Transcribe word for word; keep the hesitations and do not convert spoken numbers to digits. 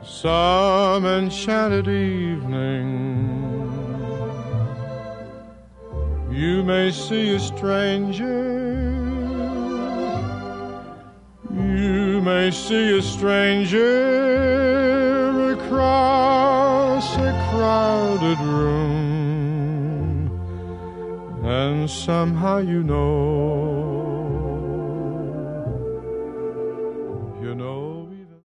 some enchanted evening, you may see a stranger, you may see a stranger across a crowded room, and somehow you know